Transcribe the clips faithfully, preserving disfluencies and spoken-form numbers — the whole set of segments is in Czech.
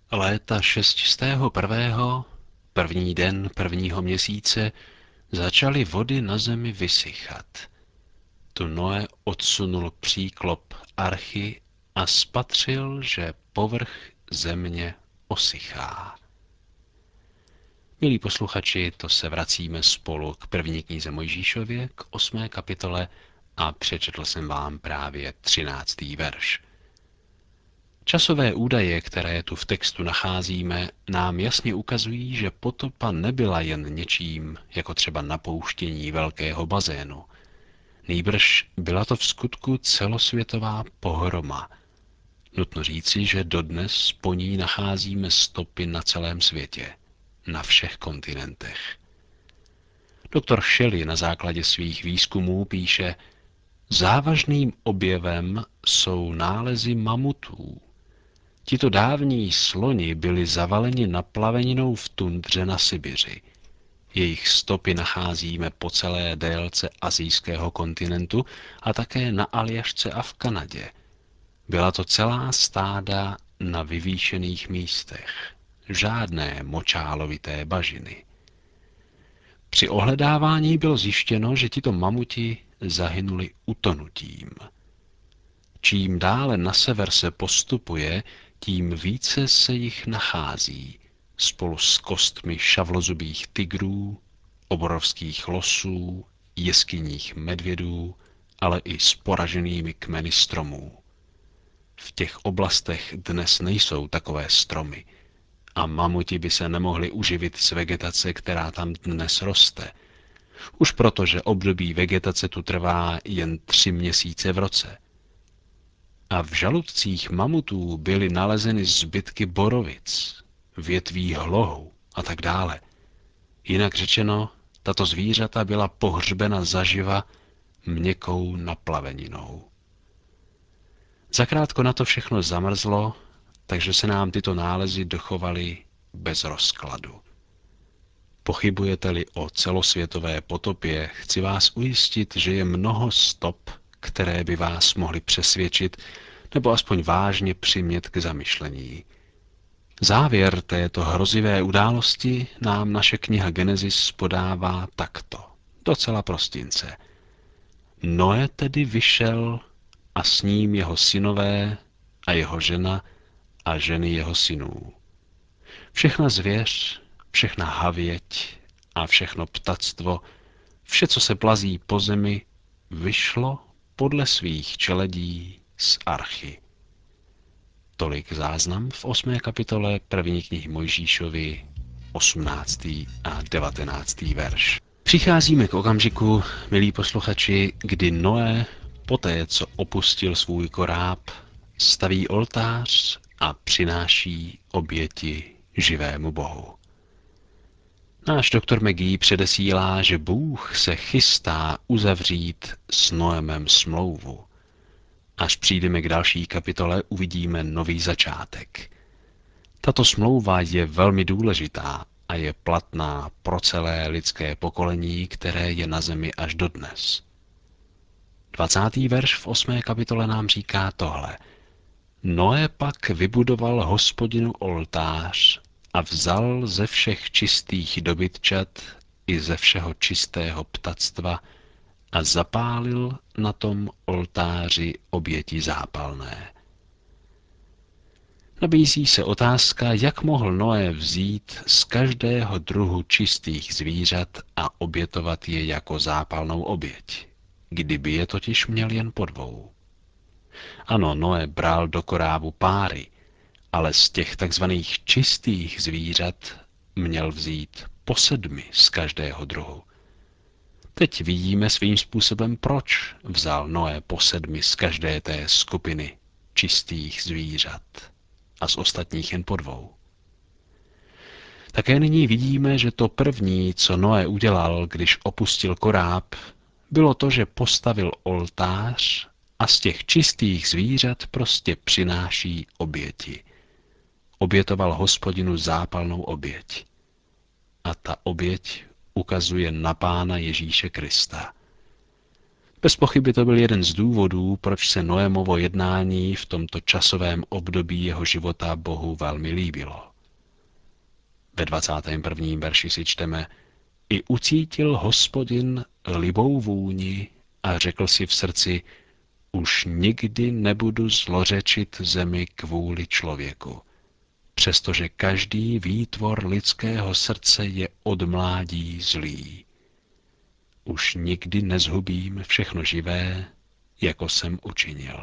Léta šestistého prvého, první den prvního měsíce, začaly vody na zemi vysychat. Tu Noe odsunul příklop archy a spatřil, že povrch země osychá. Milí posluchači, to se vracíme spolu k první knize Mojžíšově, k osmé kapitole a přečetl jsem vám právě třináctý verš. Časové údaje, které tu v textu nacházíme, nám jasně ukazují, že potopa nebyla jen něčím, jako třeba napouštění velkého bazénu. Nýbrž byla to vskutku celosvětová pohroma. Nutno říci, že dodnes po ní nacházíme stopy na celém světě, na všech kontinentech. Doktor Shelley na základě svých výzkumů píše, závažným objevem jsou nálezy mamutů. Tito dávní sloni byli zavaleni naplaveninou v tundře na Sibiři. Jejich stopy nacházíme po celé délce asijského kontinentu a také na Aljašce a v Kanadě. Byla to celá stáda na vyvýšených místech. Žádné močálovité bažiny. Při ohledávání bylo zjištěno, že tito mamuti zahynuli utonutím. Čím dále na sever se postupuje, tím více se jich nachází, spolu s kostmi šavlozubých tigrů, obrovských losů, jeskyních medvědů, ale i s poraženými kmeny stromů. V těch oblastech dnes nejsou takové stromy a mamuti by se nemohli uživit z vegetace, která tam dnes roste. Už proto, že období vegetace tu trvá jen tři měsíce v roce. A v žaludcích mamutů byly nalezeny zbytky borovic, větví hlohu a tak dále. Jinak řečeno, tato zvířata byla pohřbena zaživa měkkou naplaveninou. Zakrátko na to všechno zamrzlo, takže se nám tyto nálezy dochovaly bez rozkladu. Pochybujete-li o celosvětové potopě, chci vás ujistit, že je mnoho stop, které by vás mohly přesvědčit, nebo aspoň vážně přimět k zamyšlení. Závěr této hrozivé události nám naše kniha Genesis podává takto, docela prostince. Noe tedy vyšel a s ním jeho synové a jeho žena a ženy jeho synů. Všechna zvěř, všechna havěť a všechno ptactvo, vše, co se plazí po zemi, vyšlo podle svých čeledí z archy. Tolik záznam v osmé kapitole první knihy Mojžíšovi, osmnáctý a devatenáctý verš. Přicházíme k okamžiku, milí posluchači, kdy Noé, poté co opustil svůj koráb, staví oltář a přináší oběti živému Bohu. Náš doktor McGee předesílá, že Bůh se chystá uzavřít s Noemem smlouvu. Až přijdeme k další kapitole, uvidíme nový začátek. Tato smlouva je velmi důležitá a je platná pro celé lidské pokolení, které je na zemi až dodnes. dvacátý verš v osmé kapitole nám říká tohle. Noé pak vybudoval Hospodinu oltář a vzal ze všech čistých dobytčat i ze všeho čistého ptactva a zapálil na tom oltáři oběti zápalné. Nabízí se otázka, jak mohl Noé vzít z každého druhu čistých zvířat a obětovat je jako zápalnou oběť, kdyby je totiž měl jen po dvou. Ano, Noé bral do korábu páry, ale z těch takzvaných čistých zvířat měl vzít po sedmi z každého druhu. Teď vidíme svým způsobem, proč vzal Noé po sedmi z každé té skupiny čistých zvířat a z ostatních jen po dvou. Také nyní vidíme, že to první, co Noé udělal, když opustil koráb, bylo to, že postavil oltář a z těch čistých zvířat prostě přináší oběti. Obětoval Hospodinu zápalnou oběť. A ta oběť ukazuje na Pána Ježíše Krista. Bez pochyby to byl jeden z důvodů, proč se Noémovo jednání v tomto časovém období jeho života Bohu velmi líbilo. Ve dvacátém prvním verši si čteme: I ucítil Hospodin libou vůni a řekl si v srdci: už nikdy nebudu zlořečit zemi kvůli člověku, přestože každý výtvor lidského srdce je od mládí zlý. Už nikdy nezhubím všechno živé, jako jsem učinil.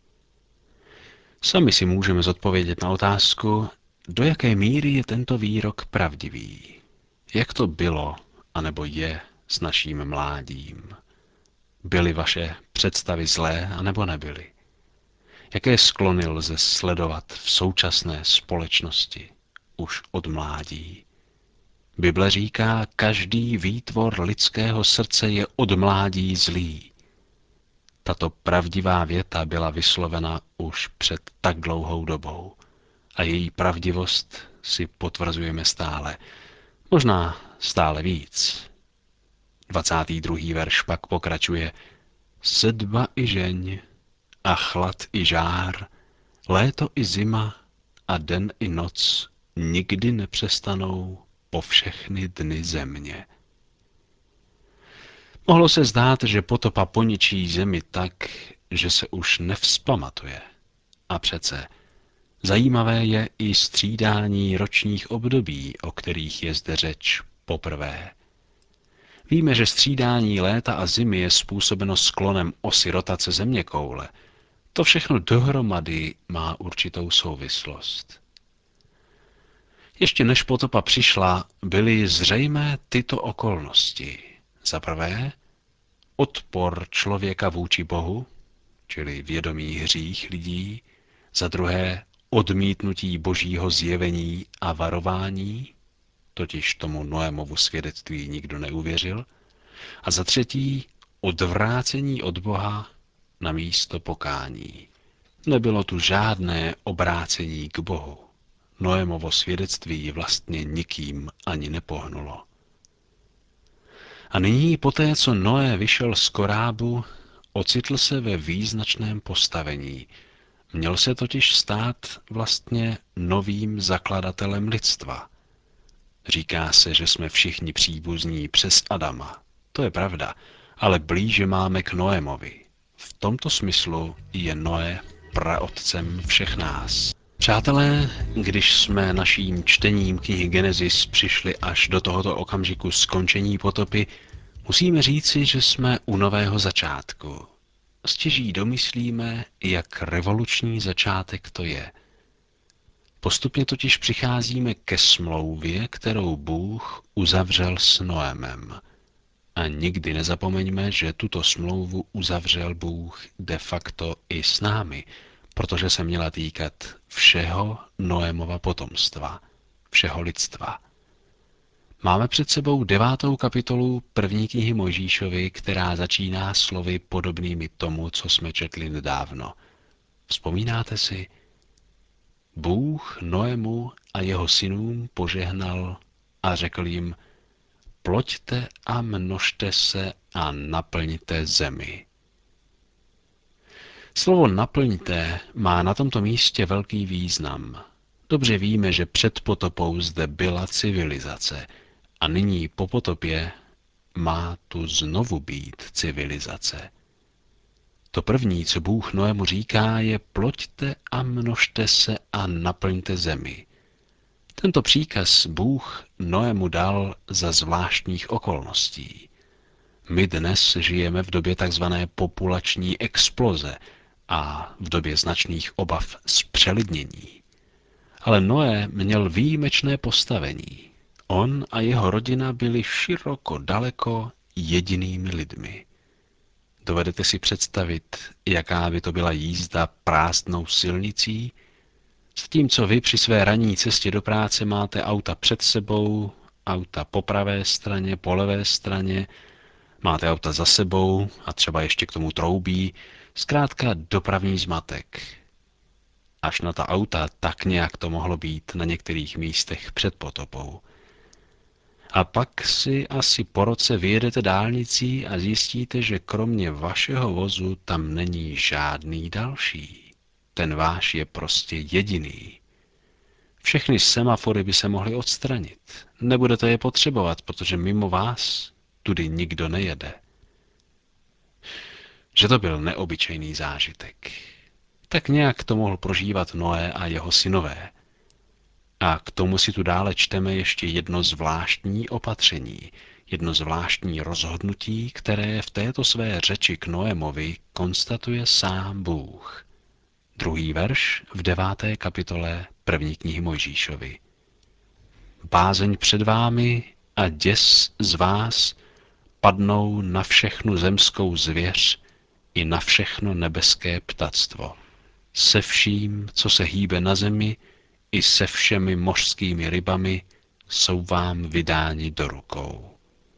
Sami si můžeme zodpovědět na otázku, do jaké míry je tento výrok pravdivý. Jak to bylo, anebo je s naším mládím? Byly vaše představy zlé, anebo nebyly? Jaké sklony lze sledovat v současné společnosti už od mládí? Bible říká, každý výtvor lidského srdce je od mládí zlý. Tato pravdivá věta byla vyslovena už před tak dlouhou dobou a její pravdivost si potvrzujeme stále. Možná stále víc. dvacátý druhý verš pak pokračuje: sedba i žeň, a chlad i žár, léto i zima a den i noc nikdy nepřestanou po všechny dny země. Mohlo se zdát, že potopa poničí zemi tak, že se už nevzpamatuje. A přece zajímavé je i střídání ročních období, o kterých je zde řeč poprvé. Víme, že střídání léta a zimy je způsobeno sklonem osy rotace zeměkoule. To všechno dohromady má určitou souvislost. Ještě než potopa přišla, byly zřejmé tyto okolnosti. Za prvé, odpor člověka vůči Bohu, čili vědomý hřích lidí. Za druhé, odmítnutí božího zjevení a varování, totiž tomu Noémovu svědectví nikdo neuvěřil. A za třetí, odvrácení od Boha na místo pokání. Nebylo tu žádné obrácení k Bohu. Noémovo svědectví vlastně nikým ani nepohnulo. A nyní poté, co Noé vyšel z korábu, ocitl se ve význačném postavení. Měl se totiž stát vlastně novým zakladatelem lidstva. Říká se, že jsme všichni příbuzní přes Adama. To je pravda, ale blíže máme k Noémovi. V tomto smyslu je Noé praotcem všech nás. Přátelé, když jsme naším čtením knihy Genesis přišli až do tohoto okamžiku skončení potopy, musíme říci, že jsme u nového začátku. Stěží domyslíme, jak revoluční začátek to je. Postupně totiž přicházíme ke smlouvě, kterou Bůh uzavřel s Noémem. A nikdy nezapomeňme, že tuto smlouvu uzavřel Bůh de facto i s námi, protože se měla týkat všeho Noémova potomstva, všeho lidstva. Máme před sebou devátou kapitolu první knihy Mojžíšovy, která začíná slovy podobnými tomu, co jsme četli nedávno. Vzpomínáte si? Bůh Noému a jeho synům požehnal a řekl jim: ploďte a množte se a naplňte zemi. Slovo naplňte má na tomto místě velký význam. Dobře víme, že před potopou zde byla civilizace a nyní po potopě má tu znovu být civilizace. To první, co Bůh Noému říká, je: ploďte a množte se a naplňte zemi. Tento příkaz Bůh Noému dal za zvláštních okolností. My dnes žijeme v době takzvané populační exploze a v době značných obav z přelidnění. Ale Noé měl výjimečné postavení. On a jeho rodina byli široko daleko jedinými lidmi. Dovedete si představit, jaká by to byla jízda prázdnou silnicí? Zatímco vy při své ranní cestě do práce máte auta před sebou, auta po pravé straně, po levé straně, máte auta za sebou a třeba ještě k tomu troubí, zkrátka dopravní zmatek. Až na ta auta tak nějak to mohlo být na některých místech před potopou. A pak si asi po roce vyjedete dálnicí a zjistíte, že kromě vašeho vozu tam není žádný další. Ten váš je prostě jediný. Všechny semafory by se mohly odstranit. Nebudete je potřebovat, protože mimo vás tudy nikdo nejede. Že to byl neobyčejný zážitek. Tak nějak to mohl prožívat Noé a jeho synové. A k tomu si tu dále čteme ještě jedno zvláštní opatření, jedno zvláštní rozhodnutí, které v této své řeči k Noémovi konstatuje sám Bůh. Druhý verš v deváté kapitole první knihy Mojžíšovi. Bázeň před vámi a děs z vás padnou na všechnu zemskou zvěř i na všechno nebeské ptactvo. Se vším, co se hýbe na zemi, i se všemi mořskými rybami jsou vám vydáni do rukou.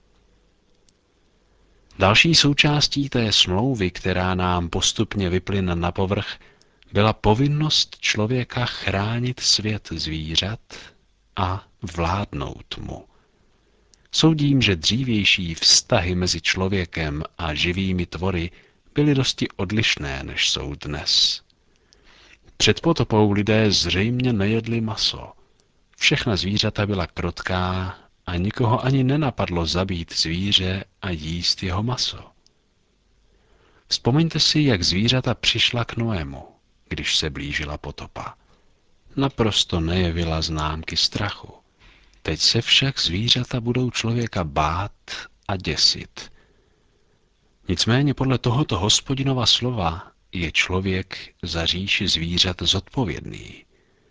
Další součástí té smlouvy, která nám postupně vyplyne na povrch, byla povinnost člověka chránit svět zvířat a vládnout mu. Soudím, že dřívější vztahy mezi člověkem a živými tvory byly dosti odlišné, než jsou dnes. Před potopou lidé zřejmě nejedli maso. Všechna zvířata byla krotká a nikoho ani nenapadlo zabít zvíře a jíst jeho maso. Vzpomeňte si, jak zvířata přišla k Noému, když se blížila potopa. Naprosto nejevila známky strachu. Teď se však zvířata budou člověka bát a děsit. Nicméně podle tohoto Hospodinova slova je člověk za říši zvířat zodpovědný.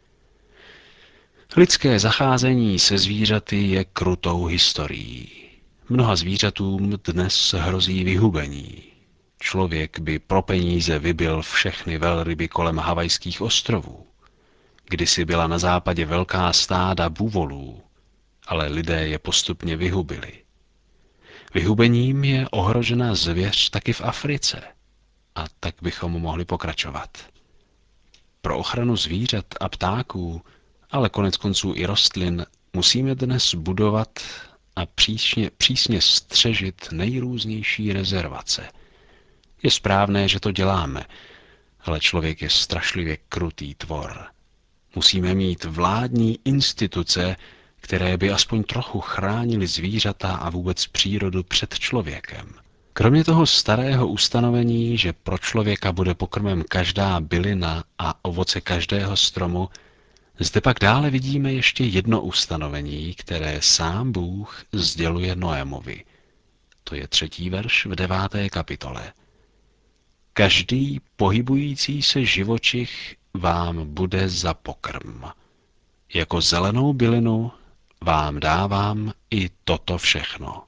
Lidské zacházení se zvířaty je krutou historií. Mnoha zvířatům dnes hrozí vyhubení. Člověk by pro peníze vybil všechny velryby kolem Havajských ostrovů. Kdysi byla na západě velká stáda buvolů, ale lidé je postupně vyhubili. Vyhubením je ohrožena zvěř taky v Africe. A tak bychom mohli pokračovat. Pro ochranu zvířat a ptáků, ale koneckonců i rostlin, musíme dnes budovat a přísně, přísně střežit nejrůznější rezervace. Je správné, že to děláme, ale člověk je strašlivě krutý tvor. Musíme mít vládní instituce, které by aspoň trochu chránily zvířata a vůbec přírodu před člověkem. Kromě toho starého ustanovení, že pro člověka bude pokrmem každá bylina a ovoce každého stromu, zde pak dále vidíme ještě jedno ustanovení, které sám Bůh sděluje Noémovi. To je třetí verš v deváté kapitole. Každý pohybující se živočich vám bude za pokrm. Jako zelenou bylinu vám dávám i toto všechno.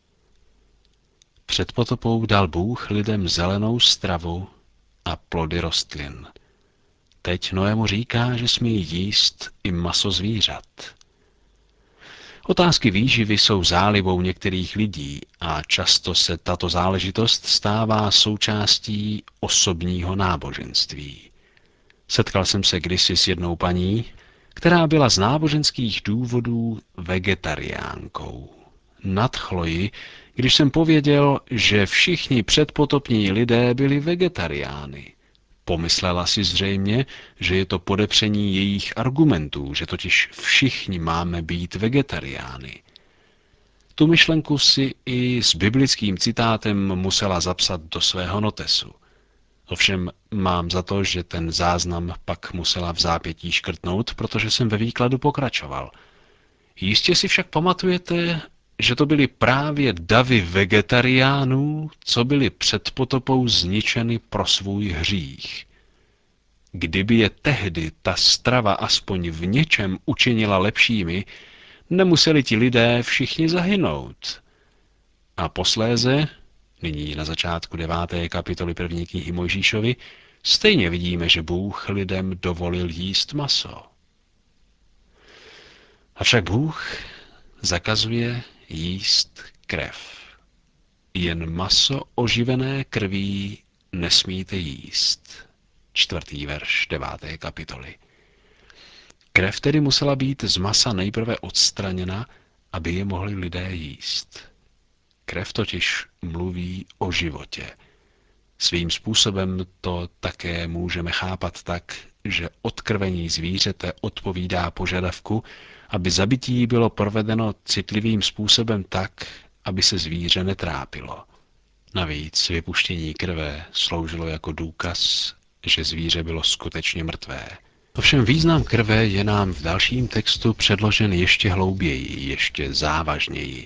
Před potopou dal Bůh lidem zelenou stravu a plody rostlin. Teď Noému říká, že smějí jíst i maso zvířat. Otázky výživy jsou zálibou některých lidí a často se tato záležitost stává součástí osobního náboženství. Setkal jsem se kdysi s jednou paní, která byla z náboženských důvodů vegetariánkou. Nadchlo ji, když jsem pověděl, že všichni předpotopní lidé byli vegetariány. Pomyslela si zřejmě, že je to podepření jejich argumentů, že totiž všichni máme být vegetariány. Tu myšlenku si i s biblickým citátem musela zapsat do svého notesu. Ovšem mám za to, že ten záznam pak musela v zápětí škrtnout, protože jsem ve výkladu pokračoval. Jistě si však pamatujete, že to byly právě davy vegetariánů, co byly před potopou zničeny pro svůj hřích. Kdyby je tehdy ta strava aspoň v něčem učinila lepšími, nemuseli ti lidé všichni zahynout. A posléze, nyní na začátku deváté kapitoly první knihy Mojžíšovi, stejně vidíme, že Bůh lidem dovolil jíst maso. Avšak Bůh zakazuje jíst krev. Jen maso oživené krví nesmíte jíst. Čtvrtý verš deváté kapitoly. Krev tedy musela být z masa nejprve odstraněna aby je mohli lidé jíst. Krev totiž mluví o životě. Svým způsobem to také můžeme chápat tak, že odkrvení zvířete odpovídá požadavku, aby zabití bylo provedeno citlivým způsobem tak, aby se zvíře netrápilo. Navíc vypuštění krve sloužilo jako důkaz, že zvíře bylo skutečně mrtvé. Ovšem význam krve je nám v dalším textu předložen ještě hlouběji, ještě závažněji.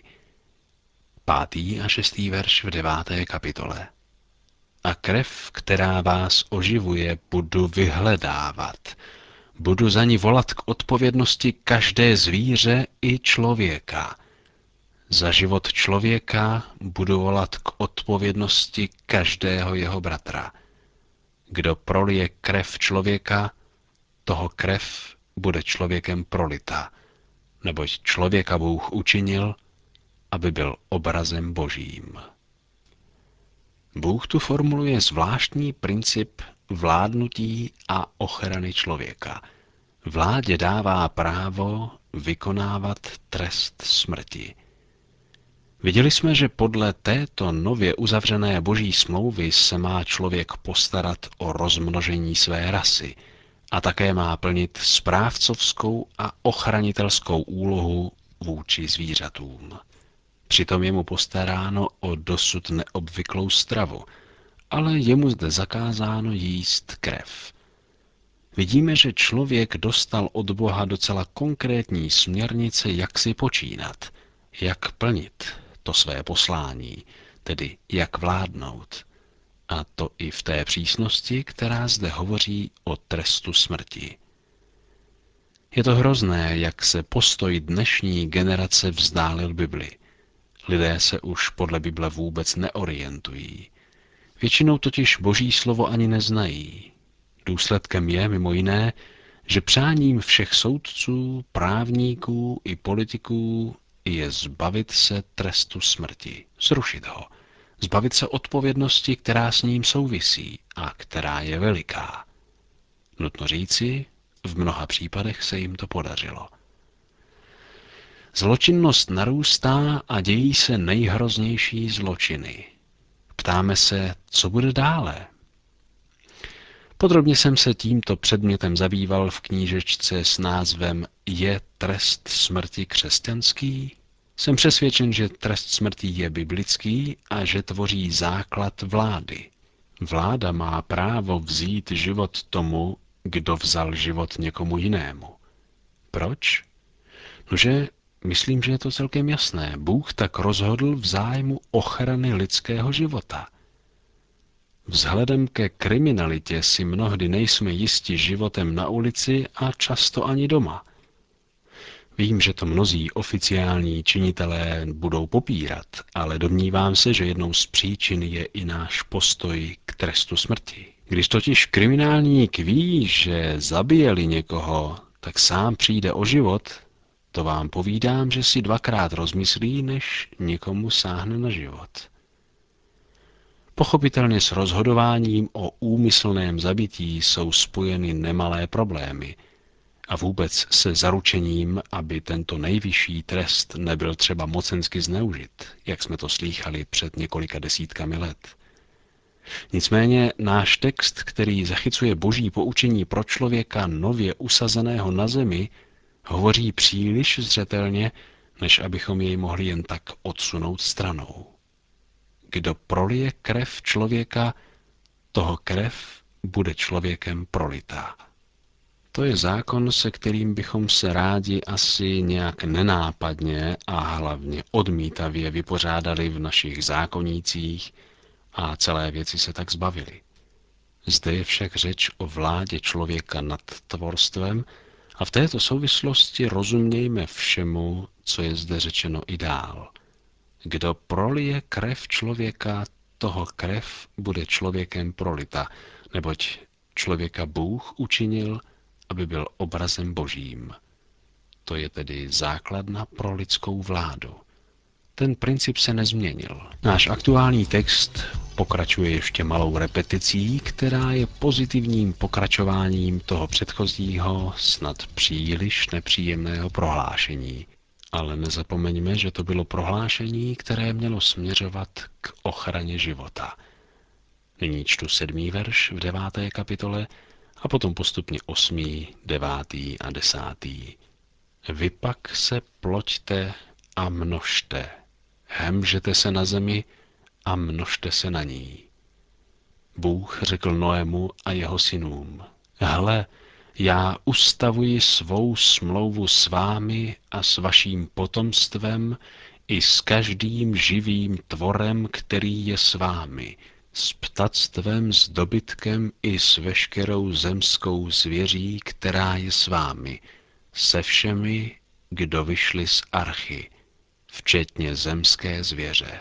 Pátý a šestý verš v deváté kapitole. A krev, která vás oživuje, budu vyhledávat. Budu za ní volat k odpovědnosti každé zvíře i člověka. Za život člověka budu volat k odpovědnosti každého jeho bratra. Kdo prolije krev člověka, toho krev bude člověkem prolita, neboť člověka Bůh učinil, aby byl obrazem Božím. Bůh tu formuluje zvláštní princip vládnutí a ochrany člověka. Vládě dává právo vykonávat trest smrti. Viděli jsme, že podle této nově uzavřené boží smlouvy se má člověk postarat o rozmnožení své rasy a také má plnit správcovskou a ochranitelskou úlohu vůči zvířatům. Přitom je mu postaráno o dosud neobvyklou stravu, ale je mu zde zakázáno jíst krev. Vidíme, že člověk dostal od Boha docela konkrétní směrnice, jak si počínat, jak plnit to své poslání, tedy jak vládnout. A to i v té přísnosti, která zde hovoří o trestu smrti. Je to hrozné, jak se postoj dnešní generace vzdálil Bibli. Lidé se už podle Bible vůbec neorientují. Většinou totiž Boží slovo ani neznají. Důsledkem je mimo jiné, že přáním všech soudců, právníků i politiků je zbavit se trestu smrti, zrušit ho, zbavit se odpovědnosti, která s ním souvisí a která je veliká. Nutno říci, v mnoha případech se jim to podařilo. Zločinnost narůstá a dějí se nejhroznější zločiny. Ptáme se, co bude dále. Podrobně jsem se tímto předmětem zabýval v knížečce s názvem Je trest smrti křesťanský? Jsem přesvědčen, že trest smrti je biblický a že tvoří základ vlády. Vláda má právo vzít život tomu, kdo vzal život někomu jinému. Proč? Nože, myslím, že je to celkem jasné. Bůh tak rozhodl v zájmu ochrany lidského života. Vzhledem ke kriminalitě si mnohdy nejsme jisti životem na ulici a často ani doma. Vím, že to mnozí oficiální činitelé budou popírat, ale domnívám se, že jednou z příčin je i náš postoj k trestu smrti. Když totiž kriminálník ví, že zabijeli někoho, tak sám přijde o život, to vám povídám, že si dvakrát rozmyslí, než někomu sáhne na život. Pochopitelně s rozhodováním o úmyslném zabití jsou spojeny nemalé problémy a vůbec se zaručením, aby tento nejvyšší trest nebyl třeba mocensky zneužit, jak jsme to slýchali před několika desítkami let. Nicméně náš text, který zachycuje boží poučení pro člověka nově usazeného na zemi, hovoří příliš zřetelně, než abychom jej mohli jen tak odsunout stranou. Kdo prolije krev člověka, toho krev bude člověkem prolitá. To je zákon, se kterým bychom se rádi asi nějak nenápadně a hlavně odmítavě vypořádali v našich zákonících a celé věci se tak zbavili. Zde je však řeč o vládě člověka nad tvorstvem a v této souvislosti rozumějme všemu, co je zde řečeno i dál. Kdo prolije krev člověka, toho krev bude člověkem prolita, neboť člověka Bůh učinil, aby byl obrazem Božím. To je tedy základna pro lidskou vládu. Ten princip se nezměnil. Náš aktuální text pokračuje ještě malou repeticí, která je pozitivním pokračováním toho předchozího, snad příliš nepříjemného prohlášení. Ale nezapomeňme, že to bylo prohlášení, které mělo směřovat k ochraně života. Nyní čtu sedmý verš v deváté kapitole a potom postupně osmý, devátý a desátý. Vy pak se ploďte a množte, hemžete se na zemi a množte se na ní. Bůh řekl Noému a jeho synům, hle, já ustavuji svou smlouvu s vámi a s vaším potomstvem i s každým živým tvorem, který je s vámi, s ptactvem, s dobytkem i s veškerou zemskou zvěří, která je s vámi, se všemi, kdo vyšli z archy, včetně zemské zvěře.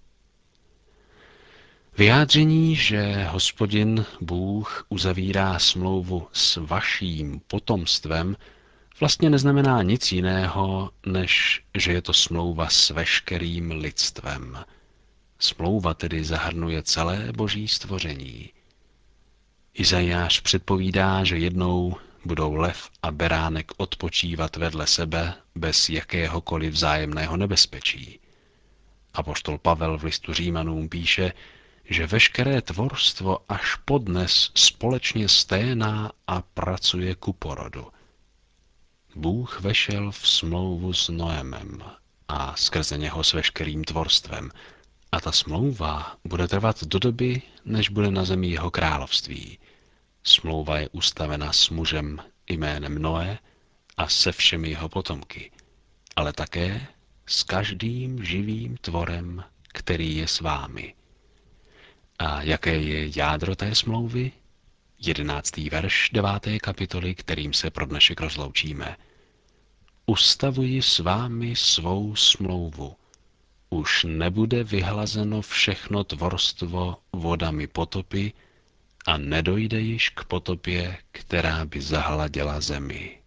Vyjádření, že Hospodin Bůh uzavírá smlouvu s vaším potomstvem, vlastně neznamená nic jiného, než že je to smlouva s veškerým lidstvem. Smlouva tedy zahrnuje celé boží stvoření. Izajáš předpovídá, že jednou budou lev a beránek odpočívat vedle sebe bez jakéhokoliv vzájemného nebezpečí. Apoštol Pavel v listu Římanům píše, že veškeré tvorstvo až podnes společně sténá a pracuje ku porodu. Bůh vešel v smlouvu s Noémem a skrze něho s veškerým tvorstvem. A ta smlouva bude trvat do doby, než bude na zemi jeho království. Smlouva je ustavena s mužem jménem Noé a se všemi jeho potomky, ale také s každým živým tvorem, který je s vámi. A jaké je jádro té smlouvy? Jedenáctý verš deváté kapitoly, kterým se pro dnešek rozloučíme. Ustavuji s vámi svou smlouvu. Už nebude vyhlazeno všechno tvorstvo vodami potopy a nedojde již k potopě, která by zahladila zemi.